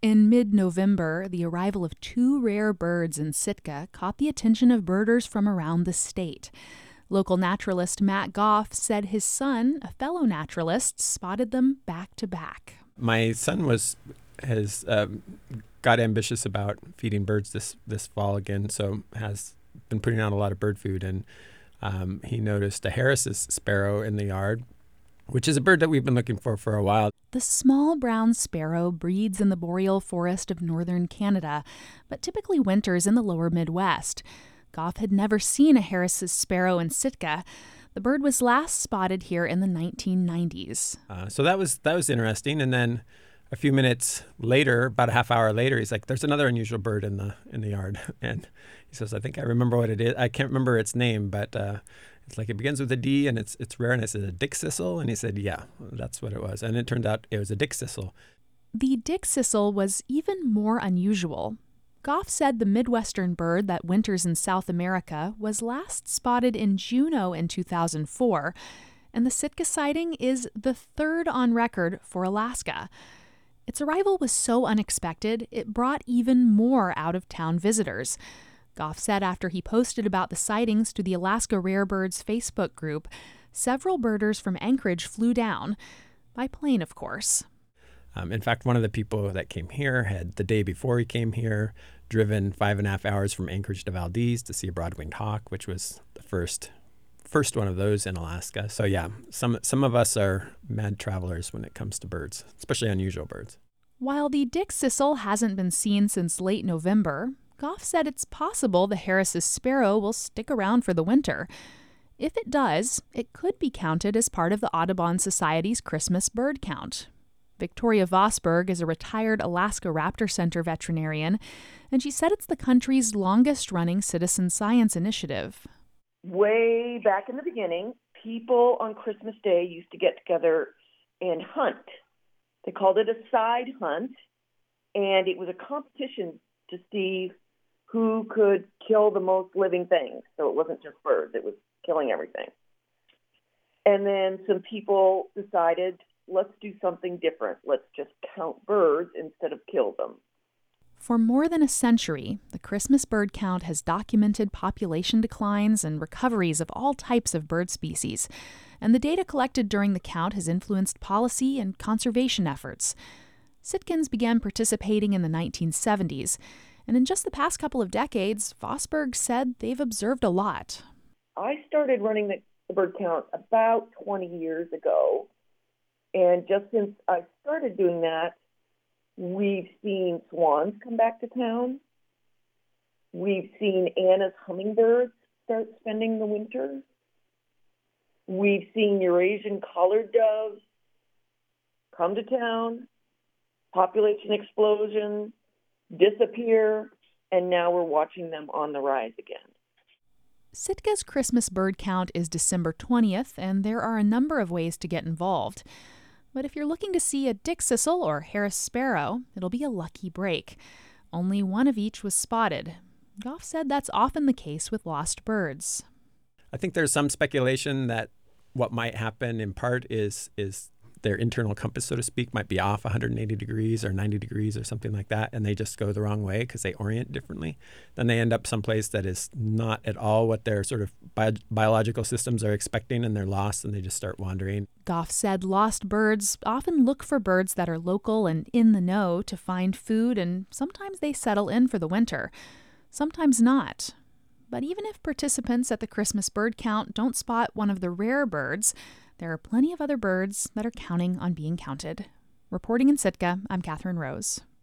In mid-November, the arrival of two rare birds in Sitka caught the attention of birders from around the state. Local naturalist Matt Goff said his son, a fellow naturalist, spotted them back to back. My son has got ambitious about feeding birds this fall again, so has been putting out a lot of bird food, and he noticed a Harris's sparrow in the yard, which is a bird that we've been looking for a while. The small brown sparrow breeds in the boreal forest of northern Canada, but typically winters in the lower Midwest. Goff had never seen a Harris's sparrow in Sitka. The bird was last spotted here in the 1990s. So that was interesting. And then a few minutes later, about a half hour later, he's like, "There's another unusual bird in the yard." And he says, "I think I remember what it is. I can't remember its name, but it's like it begins with a D and it's rare." And I said, "A dickcissel?" And he said, "Yeah, that's what it was." And it turned out it was a dickcissel. The dickcissel was even more unusual. Goff said the Midwestern bird that winters in South America was last spotted in Juneau in 2004, and the Sitka sighting is the third on record for Alaska. Its arrival was so unexpected, it brought even more out-of-town visitors. Goff said after he posted about the sightings to the Alaska Rare Birds Facebook group, several birders from Anchorage flew down, by plane, of course. In fact, one of the people that came here had, the day before he came here, driven 5.5 hours from Anchorage to Valdez to see a broad-winged hawk, which was the first one of those in Alaska. So yeah, some of us are mad travelers when it comes to birds, especially unusual birds. While the dickcissel hasn't been seen since late November, Goff said it's possible the Harris's sparrow will stick around for the winter. If it does, it could be counted as part of the Audubon Society's Christmas bird count. Victoria Vosberg is a retired Alaska Raptor Center veterinarian, and she said it's the country's longest-running citizen science initiative. Way back in the beginning, people on Christmas Day used to get together and hunt. They called it a side hunt, and it was a competition to see who could kill the most living things. So it wasn't just birds, it was killing everything. And then some people decided, let's do something different. Let's just count birds instead of kill them. For more than a century, the Christmas bird count has documented population declines and recoveries of all types of bird species, and the data collected during the count has influenced policy and conservation efforts. Sitkans began participating in the 1970s, and in just the past couple of decades, Vosberg said they've observed a lot. I started running the bird count about 20 years ago. And just since I started doing that, we've seen swans come back to town. We've seen Anna's hummingbirds start spending the winter. We've seen Eurasian collared doves come to town, population explosion, disappear, and now we're watching them on the rise again. Sitka's Christmas bird count is December 20th, and there are a number of ways to get involved. But if you're looking to see a dickcissel or Harris sparrow, it'll be a lucky break. Only one of each was spotted. Goff said that's often the case with lost birds. I think there's some speculation that what might happen in part is their internal compass, so to speak, might be off 180 degrees or 90 degrees or something like that, and they just go the wrong way because they orient differently. Then they end up someplace that is not at all what their sort of biological systems are expecting, and they're lost, and they just start wandering. Goff said lost birds often look for birds that are local and in the know to find food, and sometimes they settle in for the winter, sometimes not. But even if participants at the Christmas bird count don't spot one of the rare birds, there are plenty of other birds that are counting on being counted. Reporting in Sitka, I'm Catherine Rose.